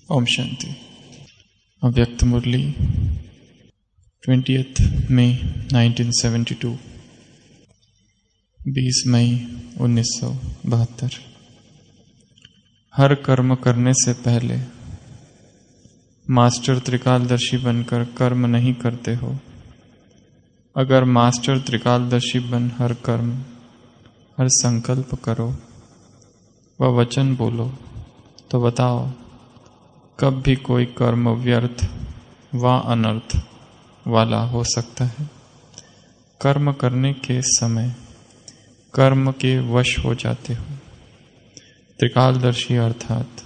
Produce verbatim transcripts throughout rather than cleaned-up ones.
ओम शांति। अव्यक्त मुरली twentieth May nineteen seventy two, बीस मई उन्नीस सौ बहत्तर। हर कर्म करने से पहले मास्टर त्रिकालदर्शी बनकर कर्म नहीं करते हो। अगर मास्टर त्रिकालदर्शी बन हर कर्म, हर संकल्प करो व वचन बोलो तो बताओ कब भी कोई कर्म व्यर्थ व अनर्थ वाला हो सकता है। कर्म करने के समय कर्म के वश हो जाते हो। त्रिकालदर्शी अर्थात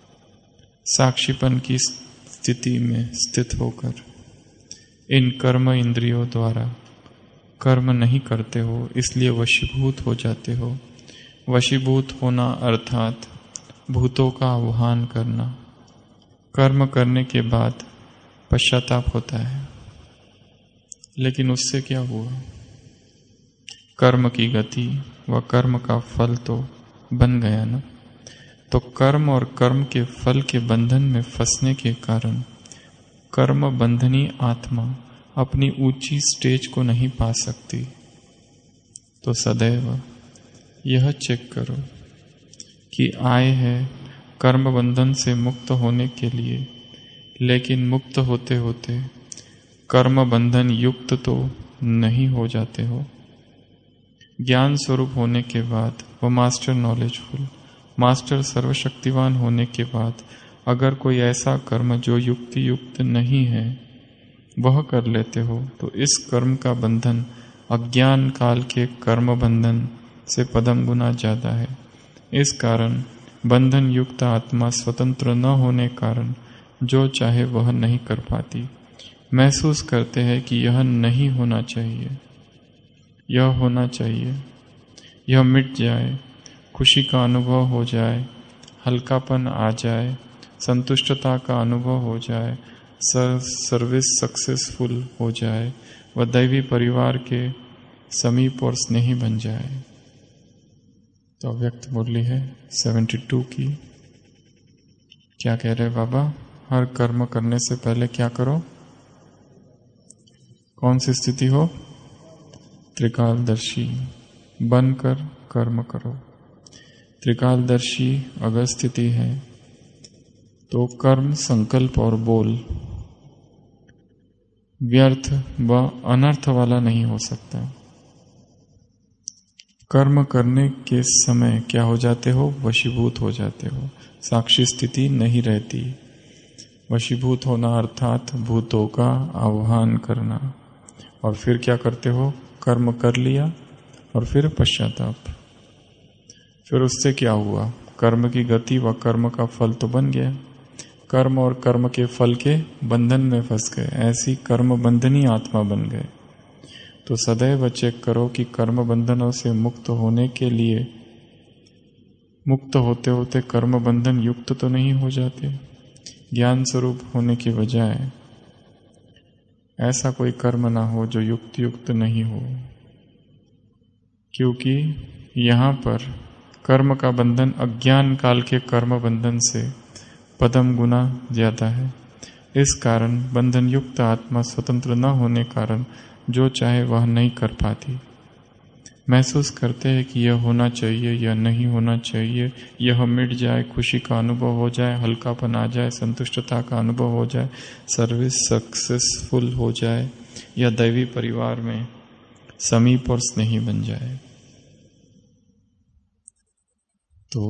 साक्षीपन की स्थिति में स्थित होकर इन कर्म इंद्रियों द्वारा कर्म नहीं करते हो, इसलिए वशीभूत हो जाते हो। वशीभूत होना अर्थात भूतों का आह्वान करना। कर्म करने के बाद पश्चाताप होता है, लेकिन उससे क्या हुआ? कर्म की गति व कर्म का फल तो बन गया ना। तो कर्म और कर्म के फल के बंधन में फंसने के कारण कर्म बंधनी आत्मा अपनी ऊंची स्टेज को नहीं पा सकती। तो सदैव यह चेक करो कि आए हैं कर्म बंधन से मुक्त होने के लिए, लेकिन मुक्त होते होते कर्म बंधन युक्त तो नहीं हो जाते हो। ज्ञान स्वरूप होने के बाद व मास्टर नॉलेजफुल, मास्टर सर्वशक्तिवान होने के बाद अगर कोई ऐसा कर्म जो युक्ति युक्त नहीं है वह कर लेते हो, तो इस कर्म का बंधन अज्ञान काल के कर्म बंधन से पदम गुना ज्यादा है। इस कारण बंधन युक्त आत्मा स्वतंत्र न होने कारण जो चाहे वह नहीं कर पाती। महसूस करते हैं कि यह नहीं होना चाहिए, यह होना चाहिए, यह मिट जाए, खुशी का अनुभव हो जाए, हल्कापन आ जाए, संतुष्टता का अनुभव हो जाए, सर सर्विस सक्सेसफुल हो जाए व दैवी परिवार के समीप और स्नेही बन जाए। तो अव्यक्त मुरली है सेवेंटी टू की। क्या कह रहे बाबा? हर कर्म करने से पहले क्या करो? कौन सी स्थिति हो? त्रिकालदर्शी बनकर कर्म करो। त्रिकालदर्शी अगर स्थिति है तो कर्म, संकल्प और बोल व्यर्थ व अनर्थ वाला नहीं हो सकता। कर्म करने के समय क्या हो जाते हो? वशीभूत हो जाते हो। साक्षी स्थिति नहीं रहती। वशीभूत होना अर्थात भूतों का आह्वान करना। और फिर क्या करते हो? कर्म कर लिया और फिर पश्चाताप। फिर उससे क्या हुआ? कर्म की गति व कर्म का फल तो बन गया। कर्म और कर्म के फल के बंधन में फंस गए, ऐसी कर्म बंधनी आत्मा बन गए। तो सदैव चेक करो कि कर्म बंधनों से मुक्त होने के लिए मुक्त होते होते कर्म बंधन युक्त तो नहीं हो जाते। ज्ञान स्वरूप होने की बजाय ऐसा कोई कर्म ना हो जो युक्त युक्त नहीं हो, क्योंकि यहाँ पर कर्म का बंधन अज्ञान काल के कर्म बंधन से पदम गुना ज्यादा है। इस कारण बंधन युक्त आत्मा स्वतंत्र न होने कारण जो चाहे वह नहीं कर पाती। महसूस करते हैं कि यह होना चाहिए, यह नहीं होना चाहिए, यह मिट जाए, खुशी का अनुभव हो जाए, हल्कापन आ जाए, संतुष्टता का अनुभव हो जाए, सर्विस सक्सेसफुल हो जाए या दैवी परिवार में समीप और स्नेही बन जाए। तो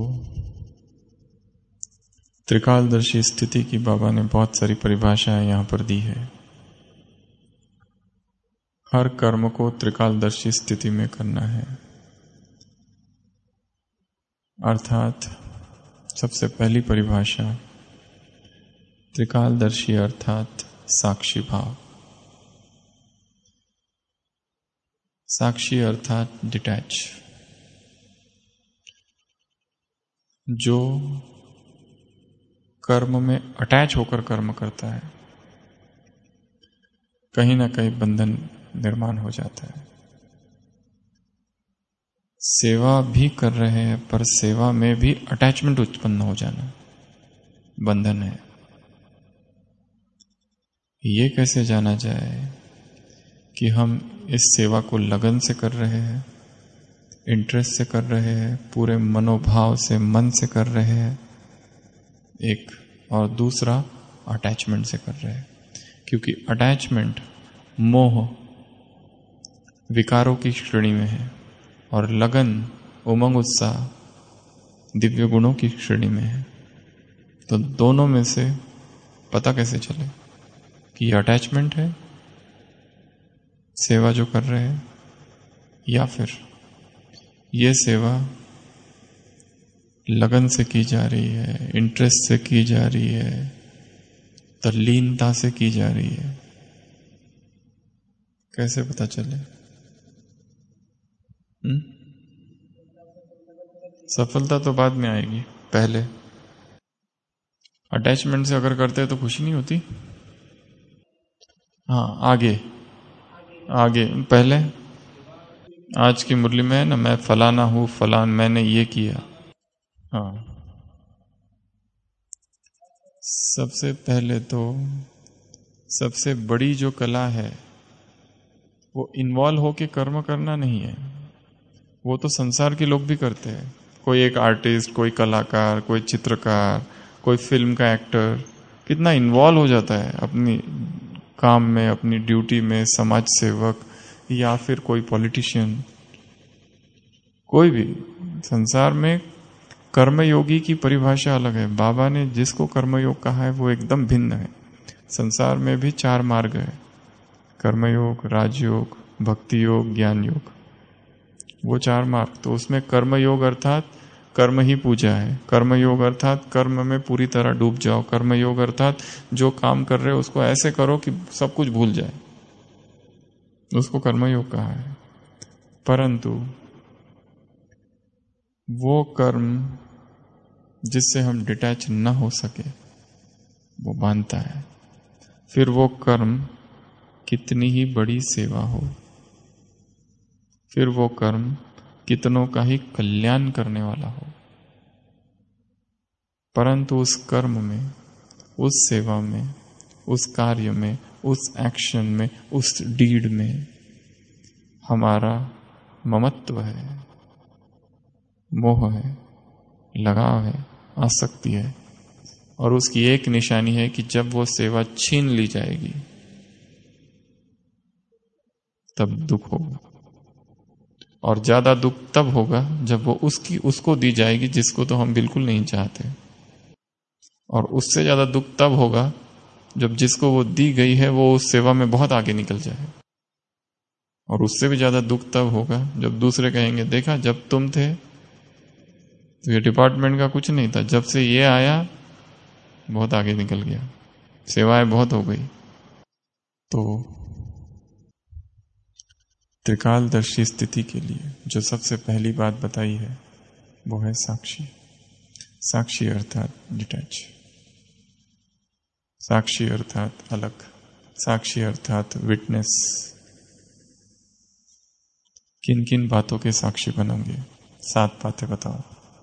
त्रिकालदर्शी स्थिति की बाबा ने बहुत सारी परिभाषाएं यहां पर दी है। हर कर्म को त्रिकालदर्शी स्थिति में करना है, अर्थात सबसे पहली परिभाषा त्रिकालदर्शी अर्थात साक्षी भाव। साक्षी अर्थात डिटैच, जो कर्म में अटैच होकर कर्म करता है, कहीं ना कहीं बंधन निर्माण हो जाता है। सेवा भी कर रहे हैं पर सेवा में भी अटैचमेंट उत्पन्न हो जाना बंधन है। ये कैसे जाना जाए कि हम इस सेवा को लगन से कर रहे हैं, इंटरेस्ट से कर रहे हैं, पूरे मनोभाव से, मन से कर रहे हैं, एक, और दूसरा अटैचमेंट से कर रहे हैं। क्योंकि अटैचमेंट मोह विकारों की श्रेणी में है और लगन उमंग उत्साह दिव्य गुणों की श्रेणी में है। तो दोनों में से पता कैसे चले कि ये अटैचमेंट है सेवा जो कर रहे हैं, या फिर ये सेवा लगन से की जा रही है, इंटरेस्ट से की जा रही है, तल्लीनता से की जा रही है। कैसे पता चले? हुँ? सफलता तो बाद में आएगी, पहले अटैचमेंट से अगर करते हैं तो खुशी नहीं होती। हाँ, आगे आगे पहले आज की मुरली में है ना, मैं फलाना हूं, फलान, मैंने ये किया। हाँ, सबसे पहले तो सबसे बड़ी जो कला है वो इन्वॉल्व होके कर्म करना नहीं है। वो तो संसार के लोग भी करते हैं। कोई एक आर्टिस्ट, कोई कलाकार, कोई चित्रकार, कोई फिल्म का एक्टर कितना इन्वॉल्व हो जाता है अपनी काम में, अपनी ड्यूटी में, समाज सेवक या फिर कोई पॉलिटिशियन, कोई भी। संसार में कर्मयोगी की परिभाषा अलग है। बाबा ने जिसको कर्मयोग कहा है वो एकदम भिन्न है। संसार में भी चार मार्ग है, कर्मयोग, राजयोग, भक्ति योग, ज्ञान योग, वो चार मार्ग। तो उसमें कर्मयोग अर्थात कर्म ही पूजा है। कर्मयोग अर्थात कर्म में पूरी तरह डूब जाओ। कर्मयोग अर्थात जो काम कर रहे हो उसको ऐसे करो कि सब कुछ भूल जाए, उसको कर्मयोग कहा है। परंतु वो कर्म जिससे हम डिटैच न हो सके वो बांधता है। फिर वो कर्म कितनी ही बड़ी सेवा हो, फिर वो कर्म कितनों का ही कल्याण करने वाला हो, परंतु उस कर्म में, उस सेवा में, उस कार्य में, उस एक्शन में, उस डीड में हमारा ममत्व है, मोह है, लगाव है, आसक्ति है। और उसकी एक निशानी है कि जब वो सेवा छीन ली जाएगी तब दुख होगा। और ज्यादा दुख तब होगा जब वो उसकी उसको दी जाएगी जिसको तो हम बिल्कुल नहीं चाहते। और उससे ज्यादा दुख तब होगा जब जिसको वो दी गई है वो उस सेवा में बहुत आगे निकल जाए। और उससे भी ज्यादा दुख तब होगा जब दूसरे कहेंगे, देखा जब तुम थे तो ये डिपार्टमेंट का कुछ नहीं था, जब से ये आया बहुत आगे निकल गया, सेवाएं बहुत हो गई। तो त्रिकालदर्शी स्थिति के लिए जो सबसे पहली बात बताई है वो है साक्षी। साक्षी अर्थात डिटैच, साक्षी अर्थात अलग, साक्षी अर्थात विटनेस। किन किन बातों के साक्षी बनोगे? सात बातें बताओ।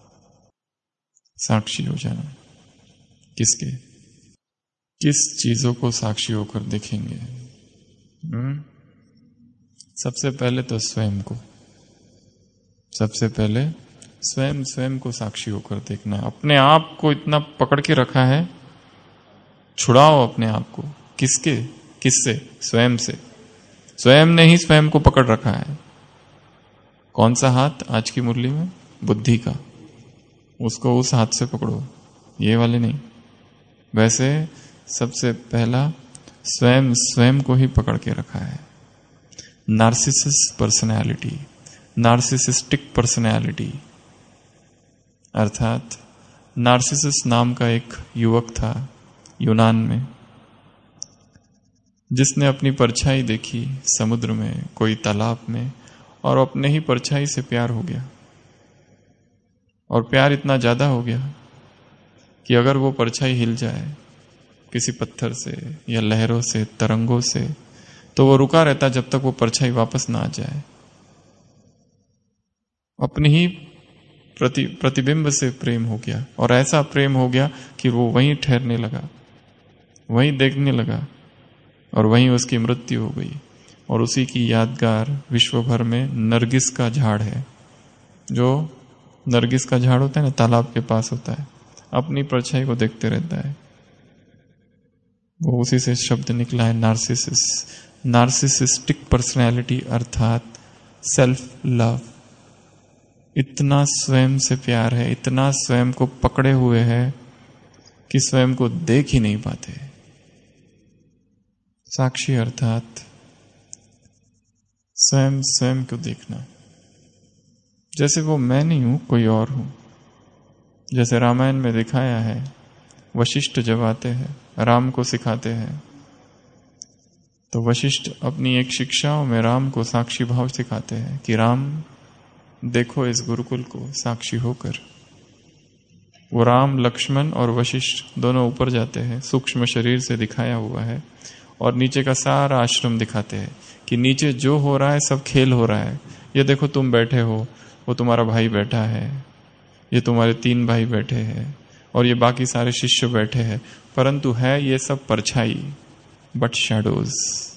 साक्षी हो जाना किसके? किस चीजों को साक्षी होकर देखेंगे? हुँ? सबसे पहले तो स्वयं को, सबसे पहले स्वयं स्वयं को साक्षी होकर देखना है। अपने आप को इतना पकड़ के रखा है, छुड़ाओ अपने आप को। किसके? किससे? स्वयं से। स्वयं ने ही स्वयं को पकड़ रखा है। कौन सा हाथ? आज की मुरली में बुद्धि का, उसको उस हाथ से पकड़ो, ये वाले नहीं। वैसे सबसे पहला स्वयं स्वयं को ही पकड़ के रखा है। नार्सिसिस्ट पर्सनैलिटी, नार्सिसिस्टिक पर्सनैलिटी अर्थात नार्सिसस नाम का एक युवक था यूनान में, जिसने अपनी परछाई देखी समुद्र में, कोई तालाब में, और अपने ही परछाई से प्यार हो गया। और प्यार इतना ज्यादा हो गया कि अगर वो परछाई हिल जाए किसी पत्थर से या लहरों से, तरंगों से, तो वो रुका रहता जब तक वो परछाई वापस ना आ जाए। अपनी ही प्रति प्रतिबिंब से प्रेम हो गया, और ऐसा प्रेम हो गया कि वो वहीं ठहरने लगा, वहीं देखने लगा और वहीं उसकी मृत्यु हो गई। और उसी की यादगार विश्व भर में नरगिस का झाड़ है। जो नरगिस का झाड़ होता है ना, तालाब के पास होता है, अपनी परछाई को देखते रहता है। वो उसी से शब्द निकला है नार्सिसिस, नार्सिसिस्टिक पर्सनैलिटी अर्थात सेल्फ लव। इतना स्वयं से प्यार है, इतना स्वयं को पकड़े हुए है कि स्वयं को देख ही नहीं पाते। साक्षी अर्थात स्वयं स्वयं को देखना, जैसे वो मैं नहीं हूं, कोई और हूं। जैसे रामायण में दिखाया है, वशिष्ठ जब आते हैं राम को सिखाते हैं, तो वशिष्ठ अपनी एक शिक्षाओं में राम को साक्षी भाव सिखाते हैं कि राम देखो इस गुरुकुल को साक्षी होकर। वो राम, लक्ष्मण और वशिष्ठ दोनों ऊपर जाते हैं, सूक्ष्म शरीर से दिखाया हुआ है, और नीचे का सारा आश्रम दिखाते हैं कि नीचे जो हो रहा है सब खेल हो रहा है। ये देखो तुम बैठे हो, वो तुम्हारा भाई बैठा है, ये तुम्हारे तीन भाई बैठे हैं, और ये बाकी सारे शिष्य बैठे हैं, परंतु है ये सब परछाई, बट शैडोज।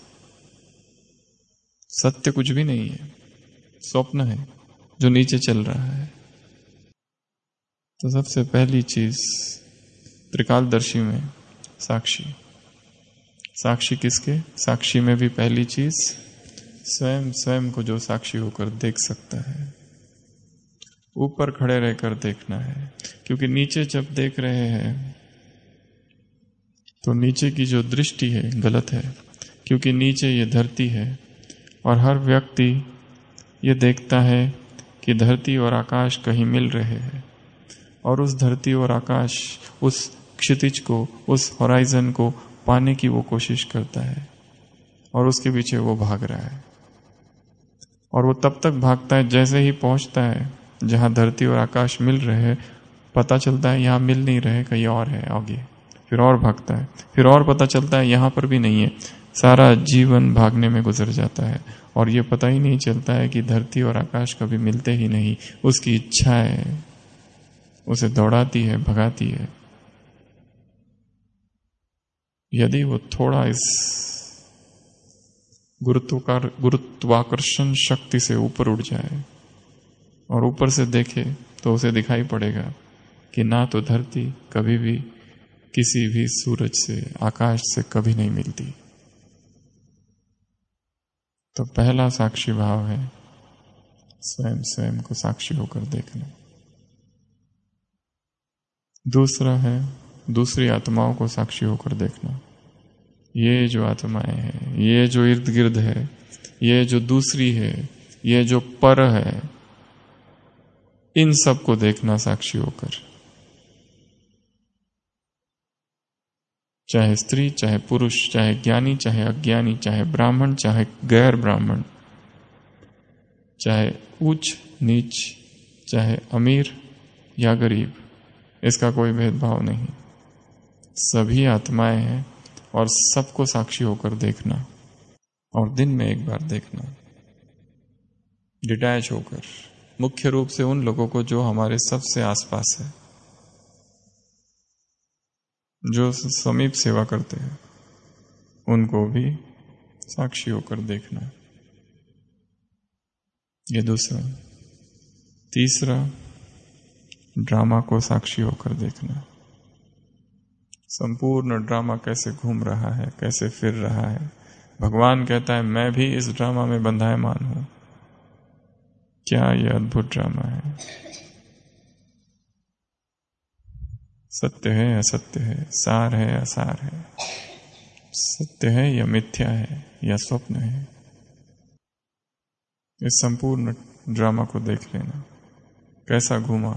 सत्य कुछ भी नहीं है, स्वप्न है जो नीचे चल रहा है। तो सबसे पहली चीज त्रिकालदर्शी में साक्षी। साक्षी किसके? साक्षी में भी पहली चीज स्वयं स्वयं को जो साक्षी होकर देख सकता है। ऊपर खड़े रहकर देखना है, क्योंकि नीचे जब देख रहे हैं तो नीचे की जो दृष्टि है गलत है, क्योंकि नीचे ये धरती है और हर व्यक्ति ये देखता है कि धरती और आकाश कहीं मिल रहे हैं, और उस धरती और आकाश, उस क्षितिज को, उस होराइजन को पाने की वो कोशिश करता है, और उसके पीछे वो भाग रहा है। और वो तब तक भागता है जैसे ही पहुंचता है जहां धरती और आकाश मिल रहे हैं, पता चलता है यहां मिल नहीं रहे, कहीं और है आगे, फिर और भागता है, फिर और पता चलता है यहां पर भी नहीं है। सारा जीवन भागने में गुजर जाता है और ये पता ही नहीं चलता है कि धरती और आकाश कभी मिलते ही नहीं। उसकी इच्छा है, उसे दौड़ाती है, भगाती है। यदि वो थोड़ा इस गुरुत्वाकर गुरुत्वाकर्षण शक्ति से ऊपर उड़ जाए और ऊपर से देखे, तो उसे दिखाई पड़ेगा कि ना तो धरती कभी भी किसी भी सूरज से, आकाश से कभी नहीं मिलती। तो पहला साक्षी भाव है स्वयं स्वयं को साक्षी होकर देखना। दूसरा है दूसरी आत्माओं को साक्षी होकर देखना। ये जो आत्माएं हैं, ये जो इर्द गिर्द है, ये जो दूसरी है, ये जो पर है, इन सब को देखना साक्षी होकर। चाहे स्त्री, चाहे पुरुष, चाहे ज्ञानी, चाहे अज्ञानी, चाहे ब्राह्मण, चाहे गैर ब्राह्मण, चाहे ऊंच नीच, चाहे अमीर या गरीब, इसका कोई भेदभाव नहीं। सभी आत्माएं हैं और सबको साक्षी होकर देखना, और दिन में एक बार देखना, डिटैच होकर। मुख्य रूप से उन लोगों को जो हमारे सबसे आसपास है, जो समीप सेवा करते हैं, उनको भी साक्षी होकर देखना। ये दूसरा। तीसरा, ड्रामा को साक्षी होकर देखना। संपूर्ण ड्रामा कैसे घूम रहा है, कैसे फिर रहा है। भगवान कहता है मैं भी इस ड्रामा में बंधायमान हूं। क्या यह अद्भुत ड्रामा है। सत्य है, असत्य है, सार है, असार है, सत्य है या मिथ्या है या स्वप्न है। इस संपूर्ण ड्रामा को देख लेना, कैसा घूमा।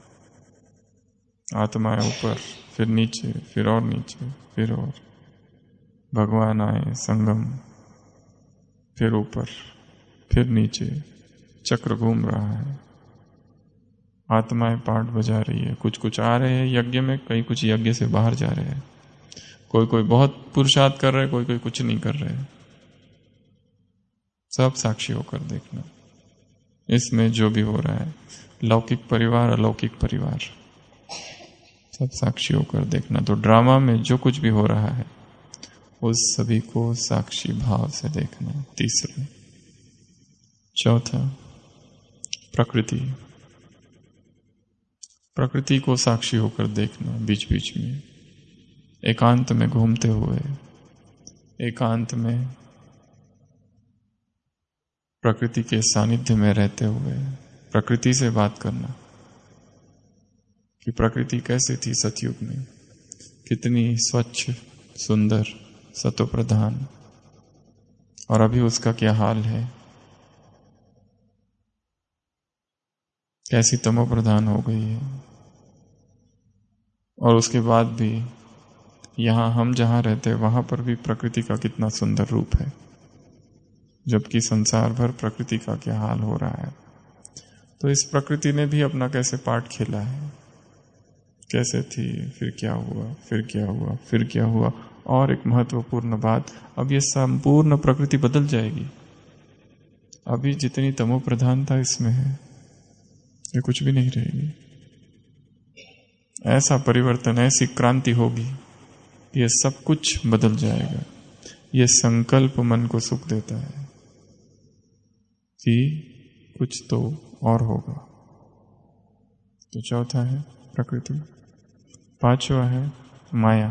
आत्माएं ऊपर, फिर नीचे, फिर और नीचे, फिर और। भगवान आए, संगम, फिर ऊपर, फिर नीचे, चक्र घूम रहा है। आत्माएं पाठ बजा रही है। कुछ कुछ आ रहे हैं यज्ञ में, कई कुछ यज्ञ से बाहर जा रहे हैं। कोई कोई बहुत पुरुषार्थ कर रहे हैं, कोई कोई कुछ नहीं कर रहे हैं। सब साक्षी होकर देखना इसमें जो भी हो रहा है। लौकिक परिवार, अलौकिक परिवार, सब साक्षी होकर देखना। तो ड्रामा में जो कुछ भी हो रहा है उस सभी को साक्षी भाव से देखना। तीसरा। चौथा, प्रकृति। प्रकृति को साक्षी होकर देखना बीच बीच में, एकांत में घूमते हुए, एकांत में प्रकृति के सानिध्य में रहते हुए प्रकृति से बात करना कि प्रकृति कैसे थी सतयुग में, कितनी स्वच्छ, सुंदर, सतो प्रधान, और अभी उसका क्या हाल है, कैसी तमो प्रधान हो गई है। और उसके बाद भी यहां हम जहां रहते हैं वहां पर भी प्रकृति का कितना सुंदर रूप है, जबकि संसार भर प्रकृति का क्या हाल हो रहा है। तो इस प्रकृति ने भी अपना कैसे पार्ट खेला है, कैसे थी, फिर क्या हुआ, फिर क्या हुआ, फिर क्या हुआ। और एक महत्वपूर्ण बात, अब ये संपूर्ण प्रकृति बदल जाएगी। अभी जितनी तमो प्रधानता इसमें है, ये कुछ भी नहीं रहेगी। ऐसा परिवर्तन, ऐसी क्रांति होगी, ये सब कुछ बदल जाएगा। ये संकल्प मन को सुख देता है कि कुछ तो और होगा। तो चौथा है प्रकृति। पांचवा है माया।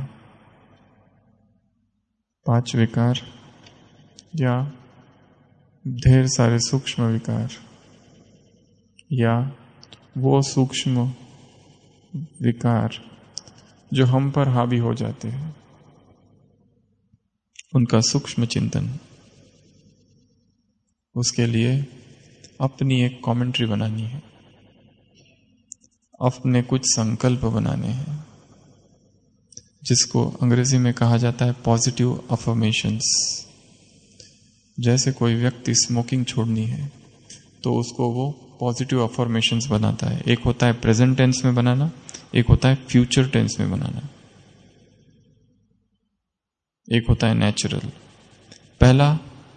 पांच विकार या ढेर सारे सूक्ष्म विकार, या वो सूक्ष्म विकार जो हम पर हावी हो जाते हैं, उनका सूक्ष्म चिंतन। उसके लिए अपनी एक कमेंट्री बनानी है, अपने कुछ संकल्प बनाने हैं, जिसको अंग्रेजी में कहा जाता है पॉजिटिव अफर्मेशंस। जैसे कोई व्यक्ति स्मोकिंग छोड़नी है तो उसको वो पॉजिटिव अफर्मेशंस बनाता है। एक होता है प्रेजेंट टेंस में बनाना, एक होता है फ्यूचर टेंस में बनाना, एक होता है नेचुरल। पहला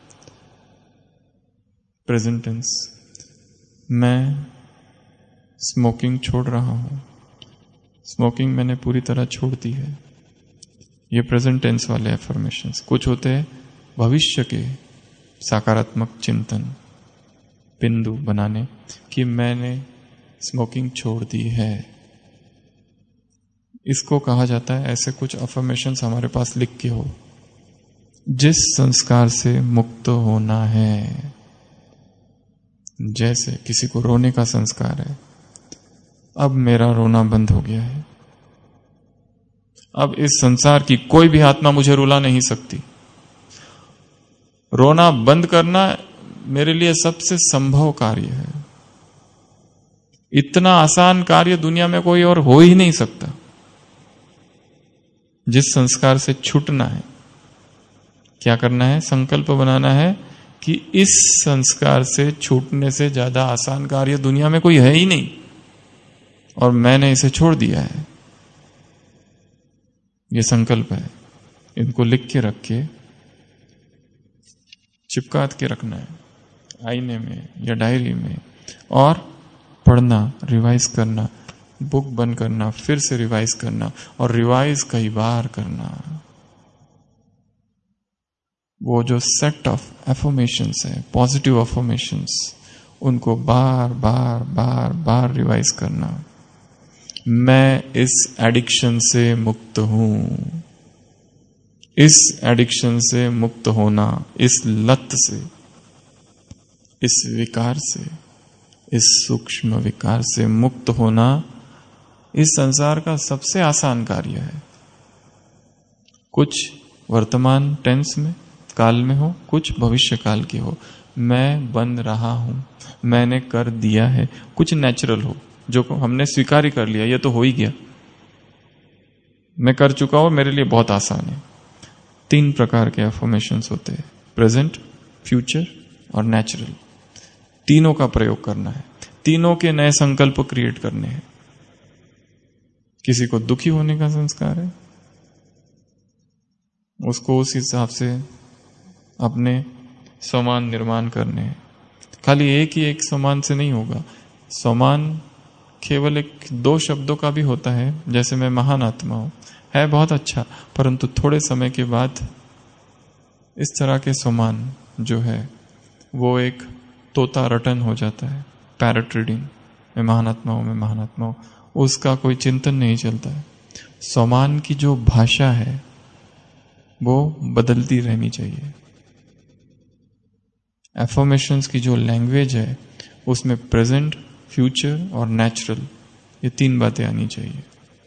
प्रेजेंट टेंस, मैं स्मोकिंग छोड़ रहा हूं, स्मोकिंग मैंने पूरी तरह छोड़ दी है। ये प्रेजेंट टेंस वाले अफर्मेशंस। कुछ होते हैं भविष्य के सकारात्मक चिंतन, बिंदु बनाने कि मैंने स्मोकिंग छोड़ दी है। इसको कहा जाता है, ऐसे कुछ अफर्मेशंस हमारे पास लिख के हो, जिस संस्कार से मुक्त होना है। जैसे किसी को रोने का संस्कार है, अब मेरा रोना बंद हो गया है, अब इस संसार की कोई भी आत्मा मुझे रुला नहीं सकती। रोना बंद करना मेरे लिए सबसे संभव कार्य है। इतना आसान कार्य दुनिया में कोई और हो ही नहीं सकता। जिस संस्कार से छूटना है, क्या करना है? संकल्प बनाना है कि इस संस्कार से छूटने से ज्यादा आसान कार्य दुनिया में कोई है ही नहीं, और मैंने इसे छोड़ दिया है। ये संकल्प है। इनको लिख के रख के चिपका के रखना है आईने में या डायरी में, और पढ़ना, रिवाइज करना, बुक बंद करना, फिर से रिवाइज करना, और रिवाइज कई बार करना। वो जो सेट ऑफ एफर्मेशंस है, पॉजिटिव एफर्मेशंस, उनको बार बार बार बार रिवाइज करना। मैं इस एडिक्शन से मुक्त हूं। इस एडिक्शन से मुक्त होना, इस लत से, इस विकार से, इस सूक्ष्म विकार से मुक्त होना इस संसार का सबसे आसान कार्य है। कुछ वर्तमान टेंस में, काल में हो, कुछ भविष्य काल के हो। मैं बन रहा हूं, मैंने कर दिया है। कुछ नेचुरल हो, जो हमने स्वीकार ही कर लिया, ये तो हो ही गया, मैं कर चुका हूं, मेरे लिए बहुत आसान है। तीन प्रकार के अफर्मेशंस होते हैं, प्रेजेंट, फ्यूचर और नेचुरल। तीनों का प्रयोग करना है, तीनों के नए संकल्प क्रिएट करने हैं। किसी को दुखी होने का संस्कार है, उसको उस हिसाब से अपने स्वमान निर्माण करने हैं। खाली एक ही एक स्वमान से नहीं होगा। स्वमान केवल एक दो शब्दों का भी होता है, जैसे मैं महान आत्मा हूं, है बहुत अच्छा, परंतु थोड़े समय के बाद इस तरह के समान जो है वो एक तोता रटन हो जाता है। पैरट रीडिंग में महानात्माओं में महानात्माओं उसका कोई चिंतन नहीं चलता है। समान की जो भाषा है वो बदलती रहनी चाहिए। एफर्मेशंस की जो लैंग्वेज है उसमें प्रेजेंट, फ्यूचर और नेचुरल, ये तीन बातें आनी चाहिए।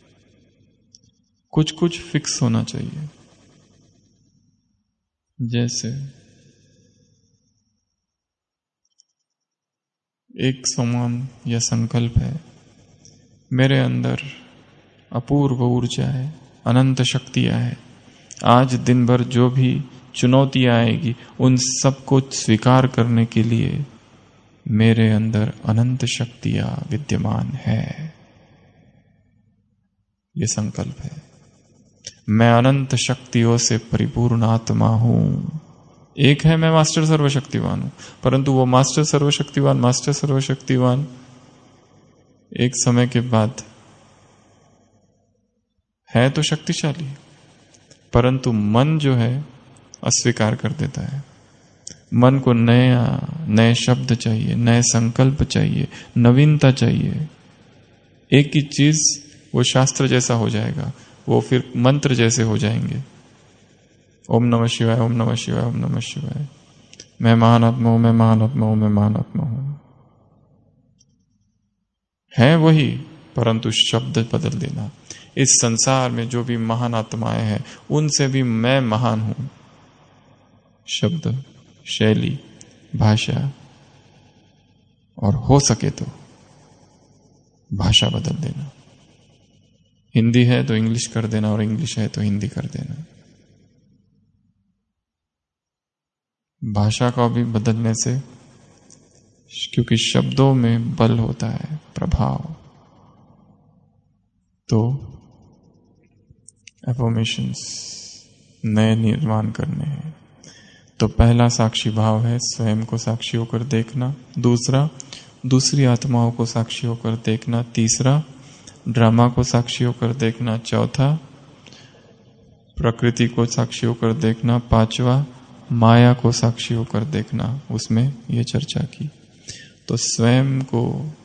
कुछ कुछ फिक्स होना चाहिए। जैसे एक समान या संकल्प है, मेरे अंदर अपूर्व ऊर्जा है, अनंत शक्तियां है। आज दिन भर जो भी चुनौतियां आएगी उन सबको स्वीकार करने के लिए मेरे अंदर अनंत शक्तियां विद्यमान है। ये संकल्प है। मैं अनंत शक्तियों से परिपूर्ण आत्मा हूं। एक है मैं मास्टर सर्वशक्तिवान हूं, परंतु वो मास्टर सर्वशक्तिवान मास्टर सर्वशक्तिवान एक समय के बाद है तो शक्तिशाली, परंतु मन जो है अस्वीकार कर देता है। मन को नया नए शब्द चाहिए, नए संकल्प चाहिए, नवीनता चाहिए। एक ही चीज वो शास्त्र जैसा हो जाएगा, वो फिर मंत्र जैसे हो जाएंगे। ओम नमः शिवाय, ओम नमः शिवाय, ओम नमः शिवाय। मैं महान आत्मा हूं, मैं महान आत्मा हूं, मैं महान आत्मा हूं। है वही, परंतु शब्द बदल देना। इस संसार में जो भी महान आत्माएं हैं उनसे भी मैं महान हूं। शब्द, शैली, भाषा, और हो सके तो भाषा बदल देना। हिंदी है तो इंग्लिश कर देना, और इंग्लिश है तो हिंदी कर देना। भाषा को भी बदलने से, क्योंकि शब्दों में बल होता है, प्रभाव। तो एफर्मेशंस नए निर्माण करने हैं। तो पहला साक्षी भाव है स्वयं को साक्षी होकर देखना। दूसरा, दूसरी आत्माओं को साक्षी होकर देखना। तीसरा, ड्रामा को साक्षी होकर देखना। चौथा, प्रकृति को साक्षी होकर देखना। पांचवा, माया को साक्षी होकर देखना। उसमें ये चर्चा की। तो स्वयं को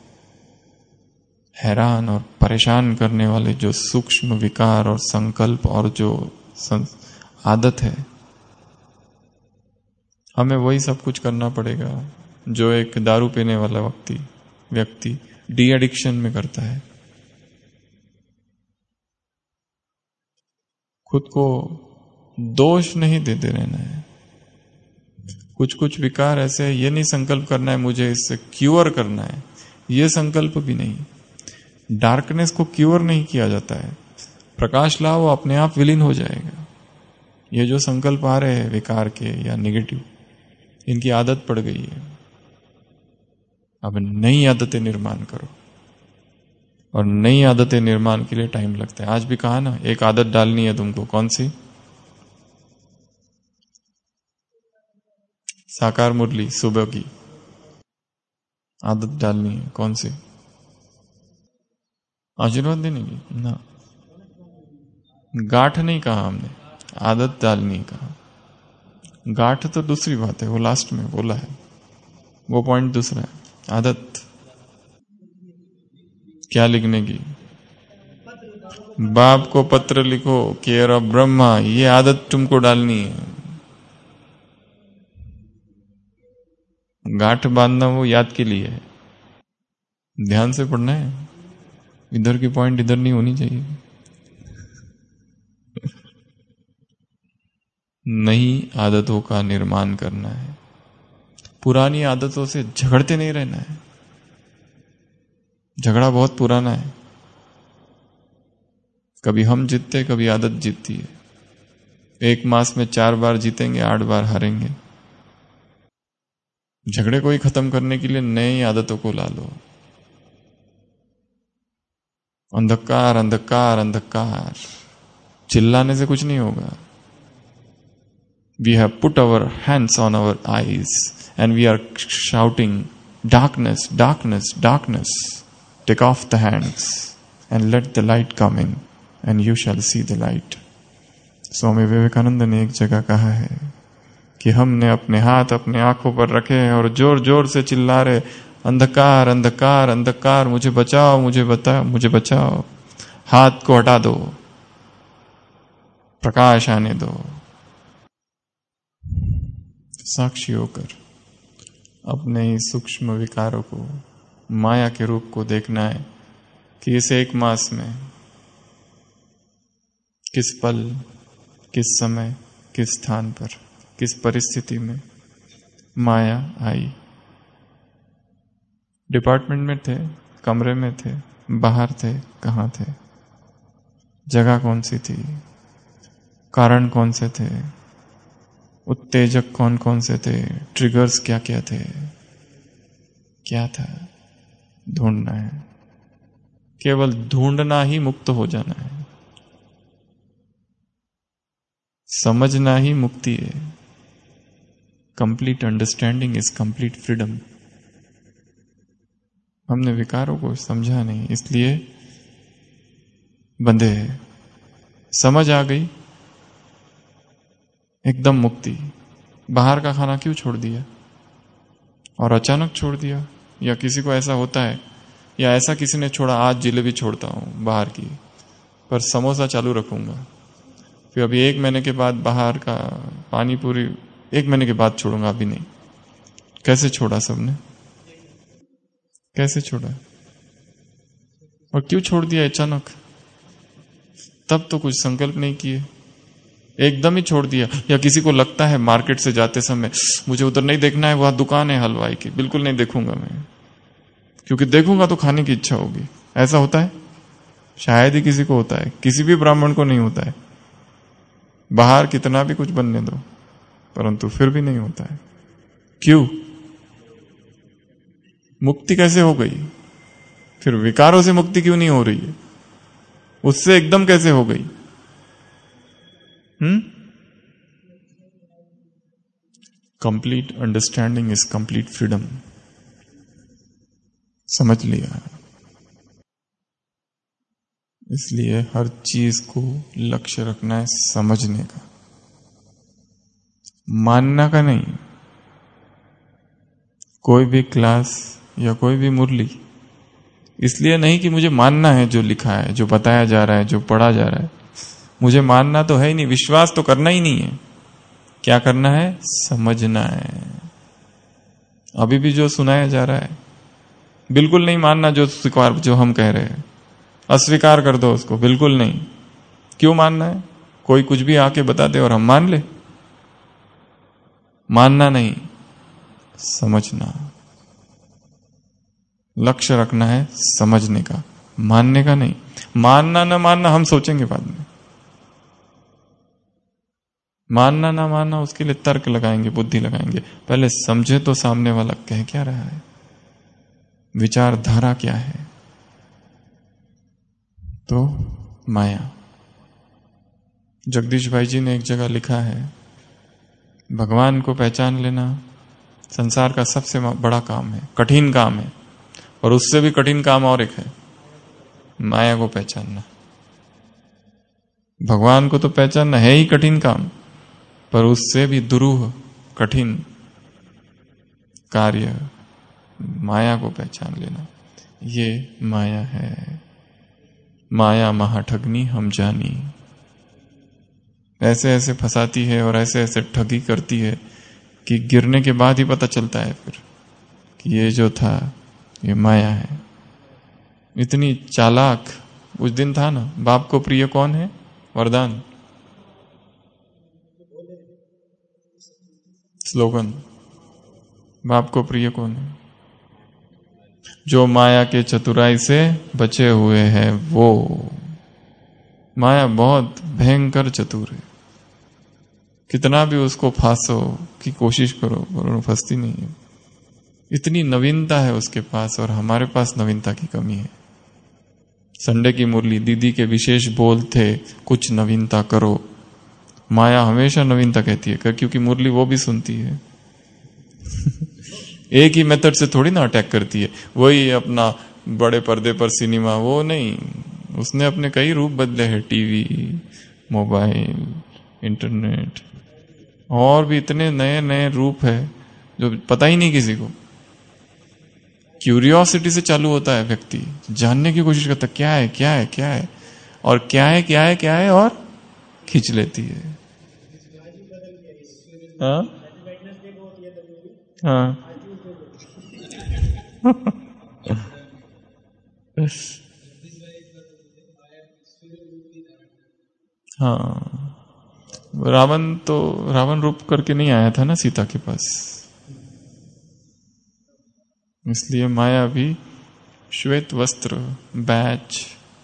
हैरान और परेशान करने वाले जो सूक्ष्म विकार और संकल्प और जो आदत है, हमें वही सब कुछ करना पड़ेगा जो एक दारू पीने वाला व्यक्ति व्यक्ति डी एडिक्शन में करता है। खुद को दोष नहीं देते रहना है। कुछ कुछ विकार ऐसे है, ये नहीं संकल्प करना है मुझे इससे क्यूर करना है, ये संकल्प भी नहीं। डार्कनेस को क्यूर नहीं किया जाता है। प्रकाश लाओ, अपने आप विलीन हो जाएगा। ये जो संकल्प आ रहे हैं विकार के या नेगेटिव, इनकी आदत पड़ गई है। अब नई आदतें निर्माण करो, और नई आदतें निर्माण के लिए टाइम लगता है। आज भी कहा ना, एक आदत डालनी है तुमको। कौन सी? साकार मुरली सुबह की आदत डालनी है। कौन सी? आशीर्वाद देने की ना, गांठ नहीं कहा हमने, आदत डालनी कहा। गांठ तो दूसरी बात है, वो लास्ट में बोला है, वो पॉइंट दूसरा है। आदत क्या लिखने की? बाप को पत्र लिखो, केयर ऑफ ब्रह्मा, ये आदत तुमको डालनी है। गांठ बांधना वो याद के लिए है, ध्यान से पढ़ना है। इधर की पॉइंट इधर नहीं होनी चाहिए। नई आदतों का निर्माण करना है। पुरानी आदतों से झगड़ते नहीं रहना है। झगड़ा बहुत पुराना है। कभी हम जीतते, कभी आदत जीतती है। एक मास में चार बार जीतेंगे, आठ बार हारेंगे। झगड़े को ही खत्म करने के लिए नई आदतों को ला लो। अंधकार अंधकार अंधकार, चिल्लाने से कुछ नहीं होगा। We have put our hands on our eyes and we are shouting, darkness, darkness, darkness. Take off the hands and let the light come in and you shall see the light. Swami Vivekananda ने एक जगह कहा है, कि हमने अपने हाथ अपने आंखों पर रखे हैं और जोर जोर से चिल्ला रहे, अंधकार अंधकार अंधकार, मुझे बचाओ मुझे बता मुझे बचाओ, हाथ को हटा दो, प्रकाश आने दो। साक्षी होकर अपने ही सूक्ष्म विकारों को, माया के रूप को देखना है कि इस एक मास में किस पल, किस समय, किस स्थान पर, किस परिस्थिति में माया आई। डिपार्टमेंट में थे, कमरे में थे, बाहर थे, कहां थे, जगह कौन सी थी, कारण कौन से थे, उत्तेजक कौन कौन से थे, ट्रिगर्स क्या क्या थे, क्या था, ढूंढना है। केवल ढूंढना ही मुक्त हो जाना है, समझना ही मुक्ति है। Complete understanding is complete freedom. हमने विकारों को समझा नहीं, इसलिए बंधे हैं। समझ आ गई, एकदम मुक्ति। बाहर का खाना क्यों छोड़ दिया और अचानक छोड़ दिया? या किसी को ऐसा होता है, या ऐसा किसी ने छोड़ा, आज जिलेबी छोड़ता हूं बाहर की, पर समोसा चालू रखूंगा, फिर अभी एक महीने के बाद बाहर का पानी पूरी एक महीने के बाद छोड़ूंगा, अभी नहीं। कैसे छोड़ा सबने? कैसे छोड़ा और क्यों छोड़ दिया अचानक? तब तो कुछ संकल्प नहीं किए, एकदम ही छोड़ दिया। या किसी को लगता है मार्केट से जाते समय मुझे उधर नहीं देखना है, वहां दुकान है हलवाई की, बिल्कुल नहीं देखूंगा मैं, क्योंकि देखूंगा तो खाने की इच्छा होगी। ऐसा होता है? शायद ही किसी को होता है, किसी भी ब्राह्मण को नहीं होता है। बाहर कितना भी कुछ बनने दो, परंतु फिर भी नहीं होता है। क्यों? मुक्ति कैसे हो गई? फिर विकारों से मुक्ति क्यों नहीं हो रही है? उससे एकदम कैसे हो गई? Hmm complete understanding is complete freedom. समझ लिया? इसलिए हर चीज को लक्ष्य रखना है समझने का, मानना का नहीं। कोई भी क्लास या कोई भी मुरली इसलिए नहीं कि मुझे मानना है जो लिखा है, जो बताया जा रहा है, जो पढ़ा जा रहा है। मुझे मानना तो है ही नहीं, विश्वास तो करना ही नहीं है। क्या करना है? समझना है। अभी भी जो सुनाया जा रहा है बिल्कुल नहीं मानना, जो स्वीकार जो हम कह रहे हैं अस्वीकार कर दो उसको, बिल्कुल नहीं। क्यों मानना है? कोई कुछ भी आके बता दे और हम मान ले। मानना नहीं, समझना। लक्ष्य रखना है समझने का, मानने का नहीं। मानना ना मानना हम सोचेंगे बाद में, मानना ना मानना उसके लिए तर्क लगाएंगे, बुद्धि लगाएंगे। पहले समझे तो सामने वाला कह क्या रहा है, विचारधारा क्या है। तो माया, जगदीश भाई जी ने एक जगह लिखा है, भगवान को पहचान लेना संसार का सबसे बड़ा काम है, कठिन काम है। और उससे भी कठिन काम और एक है, माया को पहचानना। भगवान को तो पहचानना है ही कठिन काम, पर उससे भी दुरूह कठिन कार्य माया को पहचान लेना। ये माया है। माया महाठगनी हम जानी। ऐसे ऐसे फंसाती है और ऐसे ऐसे ठगी करती है कि गिरने के बाद ही पता चलता है फिर कि ये जो था ये माया है। इतनी चालाक। उस दिन था ना, बाप को प्रिय कौन है? वरदान, स्लोगन। बाप को प्रिय कौन है? जो माया के चतुराई से बचे हुए हैं वो। माया बहुत भयंकर चतुर है, कितना भी उसको फांसो की कोशिश करो पर फंसती नहीं है। इतनी नवीनता है उसके पास और हमारे पास नवीनता की कमी है। संडे की मुरली, दीदी के विशेष बोल थे, कुछ नवीनता करो। माया हमेशा नवीनता कहती है, क्योंकि मुरली वो भी सुनती है। एक ही मेथड से थोड़ी ना अटैक करती है, वही अपना बड़े पर्दे पर सिनेमा, वो नहीं। उसने अपने कई रूप बदले हैं, टीवी, मोबाइल, इंटरनेट, और भी इतने नए नए रूप है जो पता ही नहीं किसी को। क्यूरियोसिटी से चालू होता है, व्यक्ति जानने की कोशिश करता है क्या है क्या है क्या है, और क्या है क्या है क्या है, और खींच लेती है। हाँ हाँ हाँ। रावण तो रावण रूप करके नहीं आया था ना सीता के पास, इसलिए माया भी श्वेत वस्त्र बैच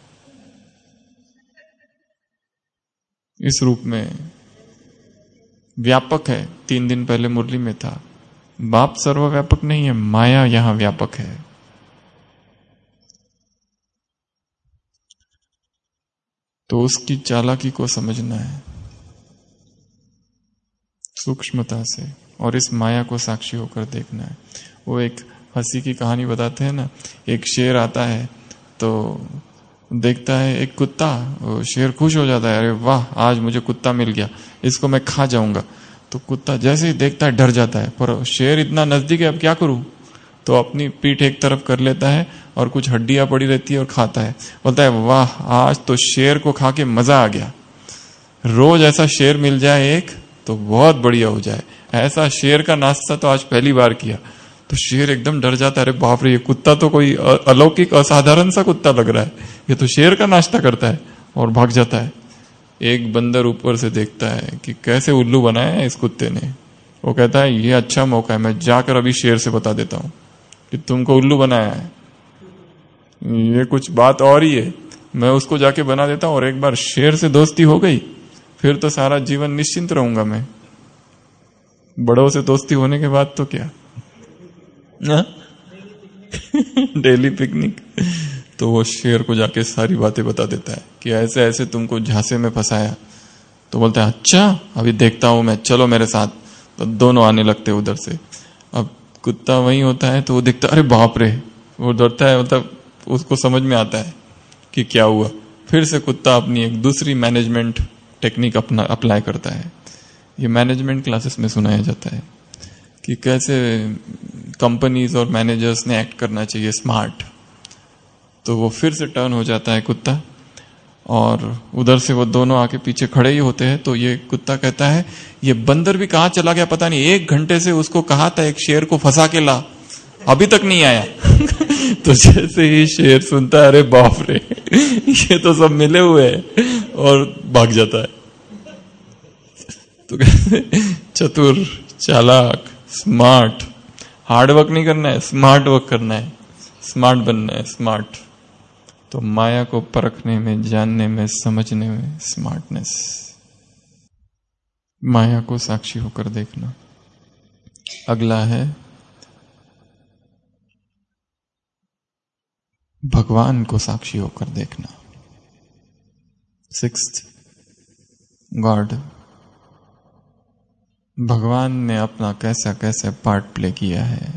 इस रूप में व्यापक है। तीन दिन पहले मुरली में था, बाप सर्वव्यापक नहीं है, माया यहां व्यापक है। तो उसकी चालाकी को समझना है सूक्ष्मता से, और इस माया को साक्षी होकर देखना है। वो एक हंसी की कहानी बताते हैं ना, एक शेर आता है तो देखता है एक कुत्ता, शेर खुश हो जाता है, अरे वाह आज मुझे कुत्ता मिल गया, इसको मैं खा जाऊंगा। तो कुत्ता जैसे ही देखता है डर जाता है, पर शेर इतना नजदीक है, अब क्या करूं, तो अपनी पीठ एक तरफ कर लेता है और कुछ हड्डियां पड़ी रहती है और खाता है। बोलता है वाह आज तो शेर को खा के मजा आ गया, रोज ऐसा शेर मिल जाए एक तो बहुत बढ़िया हो जाए, ऐसा शेर का नाश्ता तो आज पहली बार किया। तो शेर एकदम डर जाता है, अरे बाप रे ये कुत्ता तो कोई अलौकिक असाधारण सा कुत्ता लग रहा है, ये तो शेर का नाश्ता करता है, और भाग जाता है। एक बंदर ऊपर से देखता है कि कैसे उल्लू बनाया है इस कुत्ते ने, वो कहता है ये अच्छा मौका है, मैं जाकर अभी शेर से बता देता हूं कि तुमको उल्लू बनाया है, ये कुछ बात और ही है, मैं उसको जाके बना देता हूं, और एक बार शेर से दोस्ती हो गई फिर तो सारा जीवन निश्चिंत रहूंगा मैं। बड़ों से दोस्ती होने के बाद तो क्या डेली पिकनिक। तो वो शेर को जाके सारी बातें बता देता है कि ऐसे ऐसे तुमको झांसे में फंसाया। तो बोलता है अच्छा अभी देखता हूं मैं, चलो मेरे साथ। तो दोनों आने लगते उधर से। अब कुत्ता वहीं होता है तो वो देखता अरे बाप रे, वो डरता है, मतलब उसको समझ में आता है कि क्या हुआ। फिर से कुत्ता अपनी एक दूसरी मैनेजमेंट टेक्निक अपना अप्लाई करता है। ये मैनेजमेंट क्लासेस में सुनाया जाता है कि कैसे कंपनीज और मैनेजर्स ने एक्ट करना चाहिए स्मार्ट। तो वो फिर से टर्न हो जाता है कुत्ता, और उधर से वो दोनों आके पीछे खड़े ही होते हैं। तो ये कुत्ता कहता है ये बंदर भी कहां चला गया पता नहीं, एक घंटे से उसको कहा था एक शेर को फंसा के ला, अभी तक नहीं आया। तो जैसे ही शेर सुनता है अरे बाप रे ये तो सब मिले हुए हैं, और भाग जाता है। तो कहते चतुर, चालाक, स्मार्ट, हार्ड वर्क नहीं करना है, स्मार्ट वर्क करना है, स्मार्ट बनना है, स्मार्ट। तो माया को परखने में, जानने में, समझने में स्मार्टनेस, माया को साक्षी होकर देखना। अगला है भगवान को साक्षी होकर देखना। Sixth, God. भगवान ने अपना कैसा कैसा पार्ट प्ले किया है,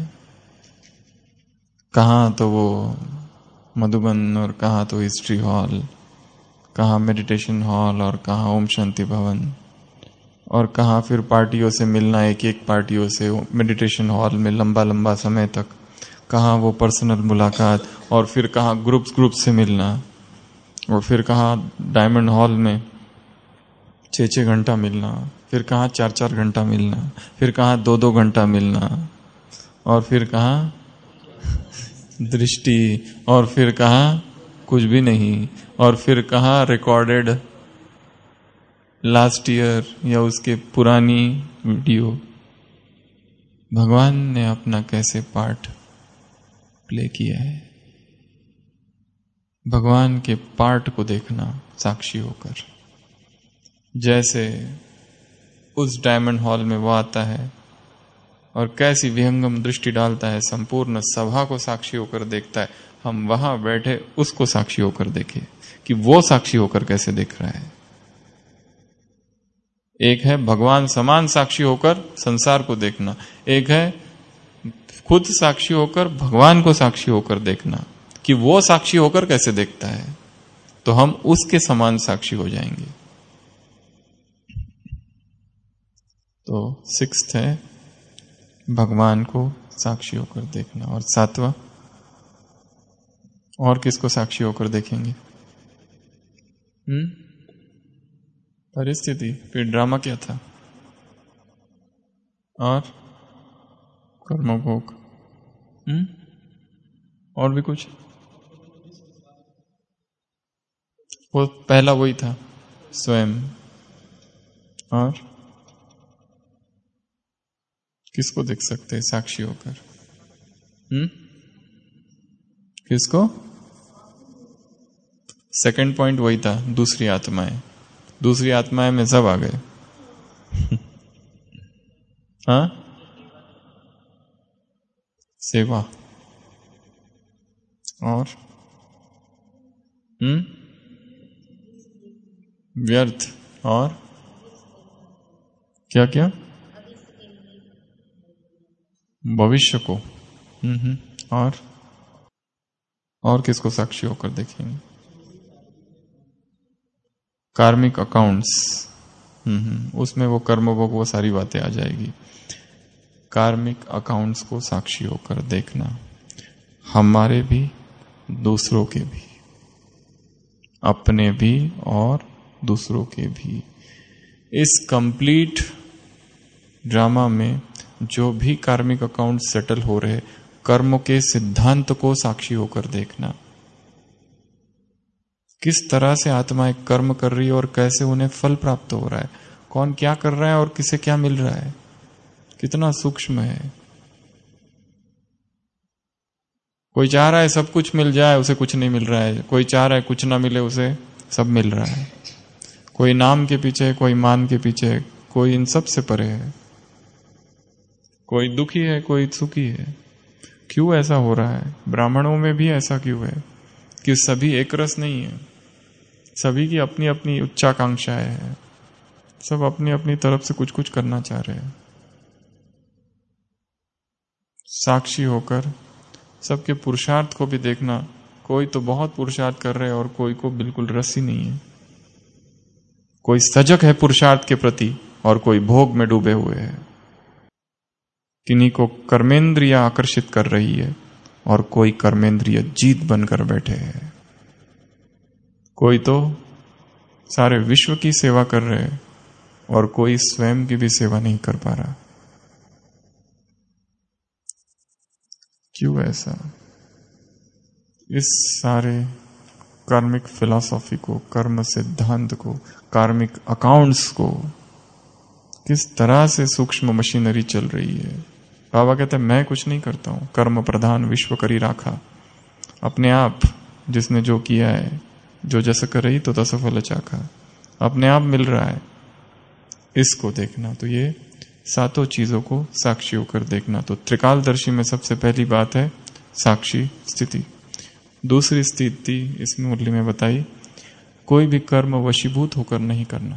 कहाँ तो वो मधुबन, और कहाँ तो हिस्ट्री हॉल, कहाँ मेडिटेशन हॉल, और कहाँ ओम शांति भवन, और कहाँ फिर पार्टियों से मिलना, एक एक पार्टियों से मेडिटेशन हॉल में लंबा लंबा समय तक, कहाँ वो पर्सनल मुलाकात, और फिर कहाँ ग्रुप्स ग्रुप्स से मिलना, और फिर कहाँ डायमंड हॉल में छः छः घंटा मिलना, फिर कहाँ चार चार घंटा मिलना, फिर कहाँ दो दो घंटा मिलना, और फिर कहाँ दृष्टि, और फिर कहाँ कुछ भी नहीं, और फिर कहाँ रिकॉर्डेड लास्ट ईयर या उसके पुरानी वीडियो। भगवान ने अपना कैसे पार्ट प्ले किया है, भगवान के पार्ट को देखना साक्षी होकर। जैसे उस डायमंड हॉल में वो आता है और कैसी विहंगम दृष्टि डालता है, संपूर्ण सभा को साक्षी होकर देखता है। हम वहां बैठे उसको साक्षी होकर देखें कि वो साक्षी होकर कैसे देख रहा है। एक है भगवान समान साक्षी होकर संसार को देखना, एक है खुद साक्षी होकर भगवान को साक्षी होकर देखना कि वो साक्षी होकर कैसे देखता है, तो हम उसके समान साक्षी हो जाएंगे। तो सिक्स्थ है भगवान को साक्षी होकर देखना। और सातवां, और किसको साक्षी होकर देखेंगे? हम्म परिस्थिति, फिर ड्रामा क्या था, और कर्मभोग, हम्म और भी कुछ? वो पहला वही था, स्वयं। और किसको देख सकते हैं साक्षी होकर? हम्म किसको? सेकंड पॉइंट वही था, दूसरी आत्माएं। दूसरी आत्माएं में सब आ गए। हाँ, सेवा और हम्म व्यर्थ और क्या क्या? भविष्य को। हम्म हम्म और और किसको साक्षी होकर देखेंगे? कार्मिक अकाउंट्स। हम्म उसमें वो कर्मभोग, वो सारी बातें आ जाएगी। कार्मिक अकाउंट्स को साक्षी होकर देखना, हमारे भी, दूसरों के भी, अपने भी और दूसरों के भी। इस कंप्लीट ड्रामा में जो भी कार्मिक अकाउंट सेटल हो रहे, कर्म के सिद्धांत को साक्षी होकर देखना। किस तरह से आत्माएं कर्म कर रही है और कैसे उन्हें फल प्राप्त हो रहा है, कौन क्या कर रहा है और किसे क्या मिल रहा है, कितना सूक्ष्म है। कोई चाह रहा है सब कुछ मिल जाए, उसे कुछ नहीं मिल रहा है। कोई चाह रहा है कुछ ना मिले, उसे सब मिल रहा है। कोई नाम के पीछे, कोई मान के पीछे, कोई इन सब से परे है। कोई दुखी है, कोई सुखी है। क्यों ऐसा हो रहा है? ब्राह्मणों में भी ऐसा क्यों है कि सभी एक रस नहीं है? सभी की अपनी अपनी उच्चाकांक्षाएं है, सब अपनी अपनी तरफ से कुछ कुछ करना चाह रहे हैं। साक्षी होकर सबके पुरुषार्थ को भी देखना। कोई तो बहुत पुरुषार्थ कर रहे हैं और कोई को बिल्कुल रस ही नहीं है। कोई सजग है पुरुषार्थ के प्रति और कोई भोग में डूबे हुए है। किन्हीं को कर्मेंद्रिय आकर्षित कर रही है और कोई कर्मेंद्रिय जीत बनकर बैठे हैं। कोई तो सारे विश्व की सेवा कर रहे हैं और कोई स्वयं की भी सेवा नहीं कर पा रहा। क्यों ऐसा? इस सारे कार्मिक फिलॉसफी को, कर्म सिद्धांत को, कार्मिक अकाउंट्स को किस तरह से सूक्ष्म मशीनरी चल रही है। बाबा कहते हैं मैं कुछ नहीं करता हूं, कर्म प्रधान विश्व करी राखा। अपने आप जिसने जो किया है, जो जस कर रही तो तस फल चाखा, अपने आप मिल रहा है। इसको देखना, तो ये सातों चीजों को साक्षी होकर देखना। तो त्रिकालदर्शी में सबसे पहली बात है साक्षी स्थिति। दूसरी स्थिति इस मुरली में बताई, कोई भी कर्म वशीभूत होकर नहीं करना।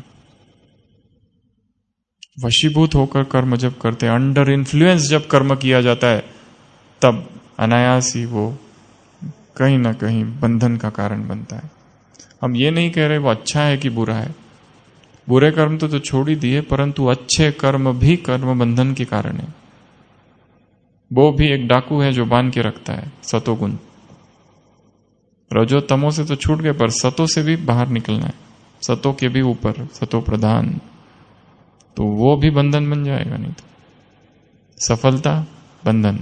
वशीभूत होकर कर्म जब करते हैं, अंडर इन्फ्लुएंस जब कर्म किया जाता है, तब अनायास ही वो कहीं ना कहीं बंधन का कारण बनता है। हम ये नहीं कह रहे वो अच्छा है कि बुरा है, बुरे कर्म तो, तो छोड़ ही दिए, परंतु अच्छे कर्म भी कर्म बंधन के कारण है। वो भी एक डाकू है जो बांध के रखता है, सतोगुण। रजो तमो से तो छूट गए, पर सतो से भी बाहर निकलना है, सतो के भी ऊपर, सतो प्रधान, तो वो भी बंधन बन जाएगा। नहीं तो सफलता बंधन,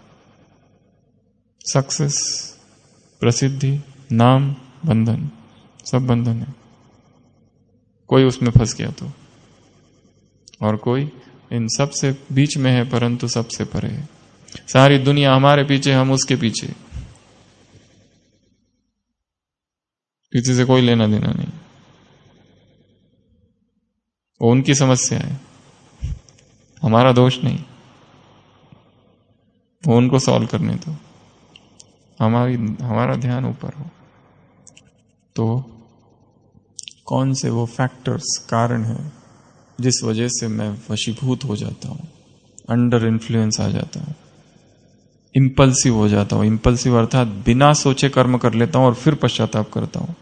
सक्सेस, प्रसिद्धि, नाम बंधन, सब बंधन है। कोई उसमें फंस गया तो, और कोई इन सब से बीच में है, परंतु सबसे परे है। सारी दुनिया हमारे पीछे, हम उसके पीछे, किसी से कोई लेना देना नहीं। वो उनकी समस्या है, हमारा दोष नहीं। वो उनको सॉल्व करने दो, हमारी हमारा ध्यान ऊपर हो। तो कौन से वो फैक्टर्स, कारण है जिस वजह से मैं वशीभूत हो जाता हूं, अंडर इन्फ्लुएंस आ जाता हूं, इंपल्सिव हो जाता हूं। इंपल्सिव अर्थात बिना सोचे कर्म कर लेता हूं और फिर पश्चाताप करता हूं।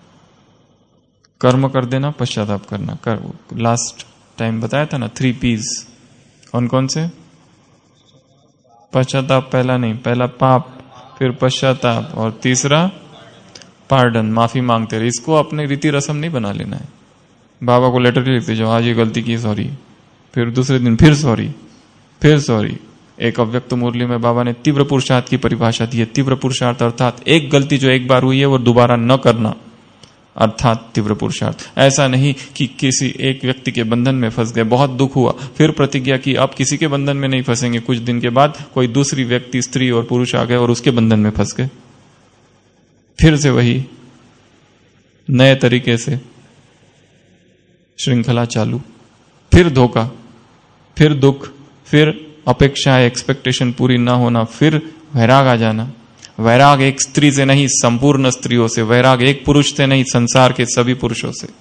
कर्म कर देना, पश्चाताप करना। कर, लास्ट टाइम बताया था ना, थ्री पीज, कौन कौन से? पश्चाताप पहला नहीं, पहला पाप, फिर पश्चाताप, और तीसरा पार्डन, माफी मांगते रहे। इसको अपने रीति रस्म नहीं बना लेना है। बाबा को लेटर ही लिखते जाओ, आज ये गलती की, सॉरी, फिर दूसरे दिन फिर सॉरी, फिर सॉरी। एक अव्यक्त मुरली में बाबा ने तीव्र पुरुषार्थ की परिभाषा दी है। तीव्र पुरुषार्थ अर्थात एक गलती जो एक बार हुई है वो दोबारा न करना, अर्थात तीव्र पुरुषार्थ। ऐसा नहीं कि किसी एक व्यक्ति के बंधन में फंस गए, बहुत दुख हुआ, फिर प्रतिज्ञा की अब किसी के बंधन में नहीं फंसेंगे। कुछ दिन के बाद कोई दूसरी व्यक्ति, स्त्री और पुरुष आ गए और उसके बंधन में फंस गए। फिर से वही नए तरीके से श्रृंखला चालू, फिर धोखा, फिर दुख, फिर अपेक्षा, एक्सपेक्टेशन पूरी ना होना, फिर वैराग आ जाना। वैराग एक स्त्री से नहीं, संपूर्ण स्त्रियों से। वैराग एक पुरुष से नहीं, संसार के सभी पुरुषों से।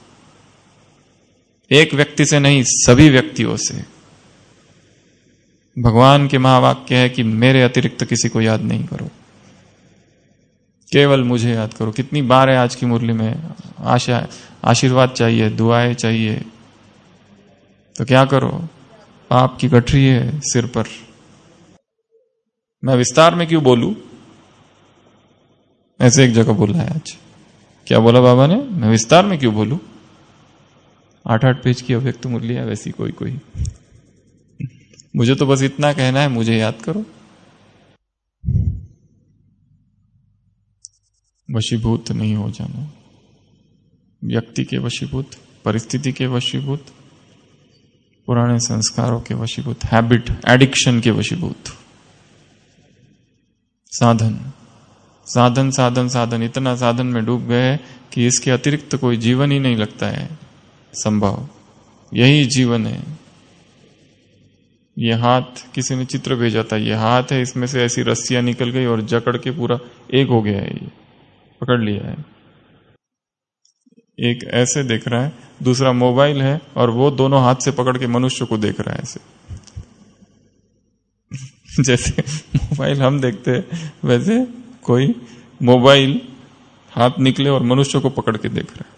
एक व्यक्ति से नहीं, सभी व्यक्तियों से। भगवान के महावाक्य है कि मेरे अतिरिक्त किसी को याद नहीं करो, केवल मुझे याद करो। कितनी बार है आज की मुरली में, आशा, आशीर्वाद चाहिए, दुआएं चाहिए, तो क्या करो? पाप की गठरी है सिर पर। मैं विस्तार में क्यों बोलूं? ऐसे एक जगह बोला है आज। क्या बोला बाबा ने? मैं विस्तार में क्यों बोलूं? आठ आठ पेज की अव्यक्त मुरली है वैसी कोई कोई। मुझे तो बस इतना कहना है, मुझे याद करो। वशीभूत नहीं हो जाना, व्यक्ति के वशीभूत, परिस्थिति के वशीभूत, पुराने संस्कारों के वशीभूत, हैबिट, एडिक्शन के वशीभूत। साधन साधन साधन साधन, इतना साधन में डूब गए कि इसके अतिरिक्त कोई जीवन ही नहीं लगता है संभव। यही जीवन है। ये हाथ, किसी ने चित्र भेजा था, ये हाथ है, इसमें से ऐसी रस्सियां निकल गई और जकड़ के पूरा एक हो गया है, ये पकड़ लिया है। एक ऐसे देख रहा है, दूसरा मोबाइल है और वो दोनों हाथ से पकड़ के मनुष्य को देख रहा है ऐसे। जैसे मोबाइल हम देखते हैं वैसे कोई मोबाइल हाथ निकले और मनुष्य को पकड़ के देख रहा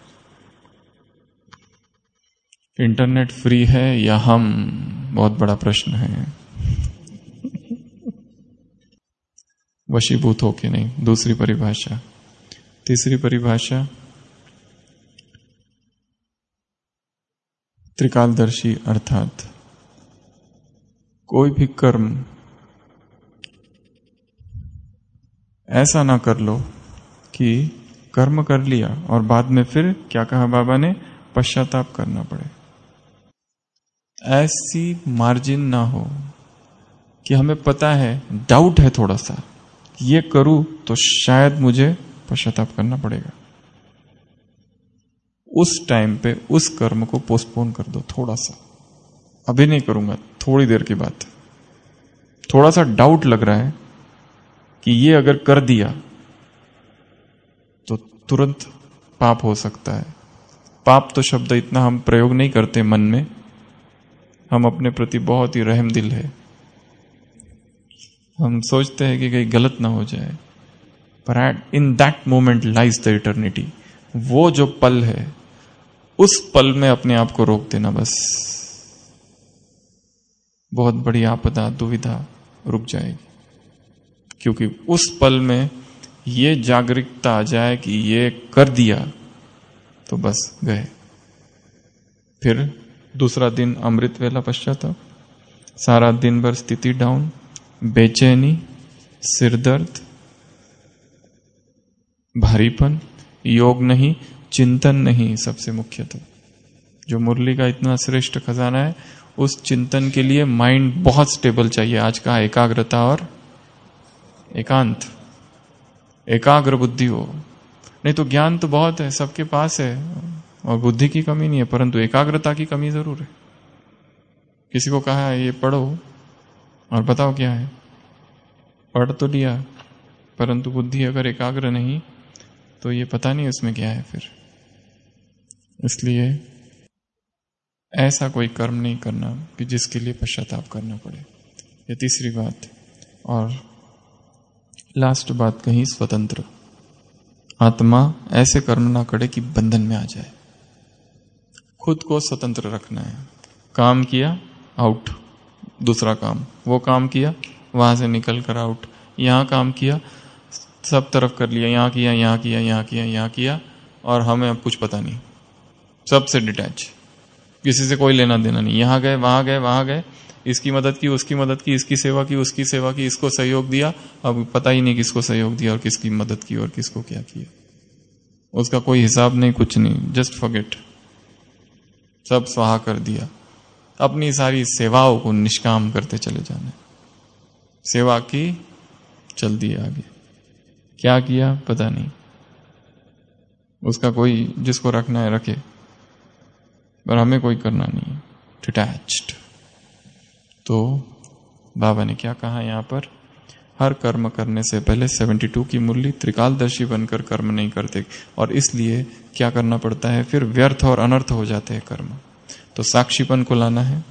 है। इंटरनेट फ्री है या हम, बहुत बड़ा प्रश्न है। वशीभूत हो के नहीं। दूसरी परिभाषा, तीसरी परिभाषा, त्रिकालदर्शी, अर्थात कोई भी कर्म ऐसा ना कर लो कि कर्म कर लिया और बाद में फिर क्या कहा बाबा ने, पश्चाताप करना पड़े। ऐसी मार्जिन ना हो कि हमें पता है, डाउट है थोड़ा सा, ये करूं तो शायद मुझे पश्चाताप करना पड़ेगा। उस टाइम पे उस कर्म को पोस्टपोन कर दो थोड़ा सा। अभी नहीं करूंगा, थोड़ी देर के बाद। थोड़ा सा डाउट लग रहा है कि ये अगर कर दिया तो तुरंत पाप हो सकता है। पाप तो शब्द इतना हम प्रयोग नहीं करते मन में, हम अपने प्रति बहुत ही रहम दिल है। हम सोचते हैं कि कहीं गलत ना हो जाए, पर in that moment lies the eternity. वो जो पल है, उस पल में अपने आप को रोक देना, बस बहुत बड़ी आपदा, दुविधा रुक जाएगी। क्योंकि उस पल में ये जागरूकता आ जाए कि ये कर दिया तो बस गए। फिर दूसरा दिन अमृत वेला पश्चाताप, सारा दिन भर स्थिति डाउन, बेचैनी, सिरदर्द, भारीपन, योग नहीं, चिंतन नहीं। सबसे मुख्य तो जो मुरली का इतना श्रेष्ठ खजाना है, उस चिंतन के लिए माइंड बहुत स्टेबल चाहिए। आज का एकाग्रता और एकांत, एकाग्र बुद्धि हो। नहीं तो ज्ञान तो बहुत है, सबके पास है और बुद्धि की कमी नहीं है, परंतु एकाग्रता की कमी जरूर है। किसी को कहा है ये पढ़ो और बताओ क्या है, पढ़ तो लिया परंतु बुद्धि अगर एकाग्र नहीं तो ये पता नहीं उसमें क्या है फिर। इसलिए ऐसा कोई कर्म नहीं करना कि जिसके लिए पश्चाताप करना पड़े। ये तीसरी बात। और लास्ट बात कही, स्वतंत्र आत्मा ऐसे कर्म ना करे कि बंधन में आ जाए। खुद को स्वतंत्र रखना है। काम किया, आउट, दूसरा काम, वो काम किया, वहां से निकल कर आउट, यहां काम किया, सब तरफ कर लिया, यहां किया, यहां किया, यहां किया, यहां किया, और हमें अब कुछ पता नहीं, सबसे डिटैच, किसी से कोई लेना देना नहीं। यहां गए, वहां गए, वहां गए, इसकी मदद की, उसकी मदद की, इसकी सेवा की, उसकी सेवा की, इसको सहयोग दिया, अब पता ही नहीं किसको सहयोग दिया और किसकी मदद की और किसको क्या किया, उसका कोई हिसाब नहीं, कुछ नहीं, जस्ट फॉरगेट, सब स्वाहा कर दिया। अपनी सारी सेवाओं को निष्काम करते चले जाने, सेवा की, चल दिए आगे, क्या किया पता नहीं, उसका कोई, जिसको रखना है रखे, पर हमें कोई करना नहीं, डिटैच्ड। तो बाबा ने क्या कहा यहां पर, हर कर्म करने से पहले बहत्तर की मुरली त्रिकालदर्शी बनकर कर्म नहीं करते, और इसलिए क्या करना पड़ता है, फिर व्यर्थ और अनर्थ हो जाते हैं कर्म। तो साक्षीपन को लाना है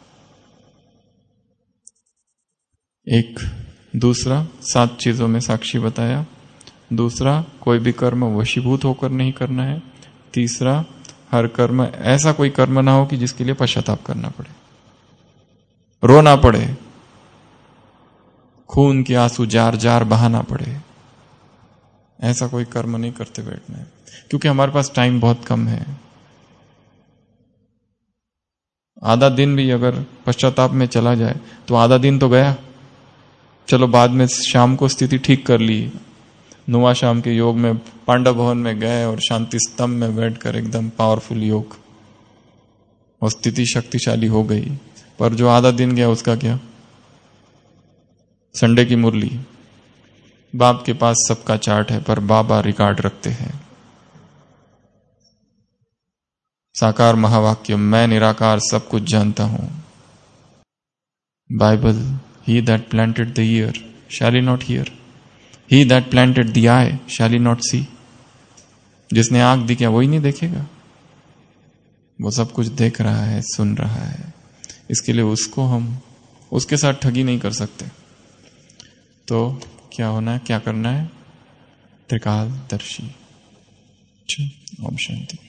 एक, दूसरा सात चीजों में साक्षी बताया, दूसरा कोई भी कर्म वशीभूत होकर नहीं करना है, तीसरा हर कर्म ऐसा कोई कर्म ना हो कि जिसके लिए पश्चाताप करना पड़े, रोना पड़े, खून के आंसू जार जार बहाना पड़े, ऐसा कोई कर्म नहीं करते बैठना है, क्योंकि हमारे पास टाइम बहुत कम है। आधा दिन भी अगर पश्चाताप में चला जाए तो आधा दिन तो गया, चलो बाद में शाम को स्थिति ठीक कर ली, नुआ शाम के योग में पांडव भवन में गए और शांति स्तंभ में बैठकर एकदम पावरफुल योग और स्थिति शक्तिशाली हो गई, पर जो आधा दिन गया उसका क्या। संडे की मुरली, बाप के पास सबका चार्ट है पर बाबा रिकॉर्ड रखते हैं, साकार महावाक्य, मैं निराकार सब कुछ जानता हूं। Bible, he that planted the ear shall he not hear, he that planted the eye shall he not see। जिसने आंख दी क्या वही नहीं देखेगा, वो सब कुछ देख रहा है, सुन रहा है, इसके लिए उसको हम उसके साथ ठगी नहीं कर सकते। तो क्या होना है, क्या करना है, त्रिकालदर्शी। ओम शांति।